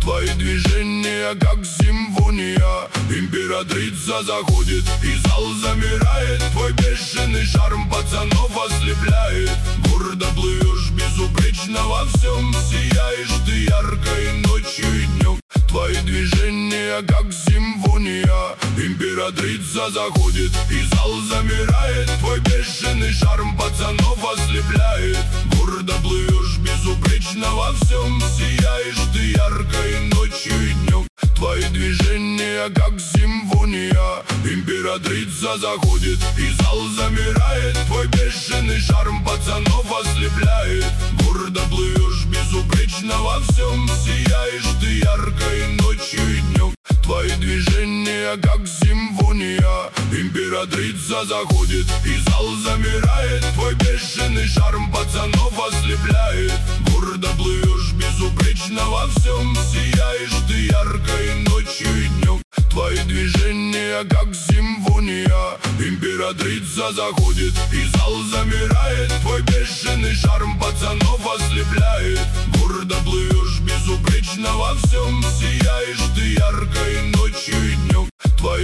Твои движения как симфония. Императрица заходит, и зал замирает. Твой бешеный шарм пацанов ослепляет. Гордо плывешь безупречно во всем. Сияешь ты ярко и ночью, и днем. Твои движения как симфония. Императрица заходит, и зал замирает. Твой бешеный шарм пацанов ослепляет. Гордо плывешь безупречно во всем. Сияешь ты ярко и ночью, и днем. Твои движения как симфония. Императрица заходит, и зал замирает. Твой бешеный шарм пацанов ослепляет. Гордо плывешь безупречно во всем. Сияешь ты ярко и ночью, и днем. Твои движения как симфония. Императрица заходит, и зал замирает. Твой бешеный шарм пацанов ослепляет. Гордо плывешь безупречно во всем. Сияешь ты ярко и ночью, и днем. Твои движения как симфония. Императрица заходит, и зал замирает. Твой бешеный шарм пацанов ослепляет. Гордо плывешь безупречно во всем. Сияешь ты ярко и ночью, и днем.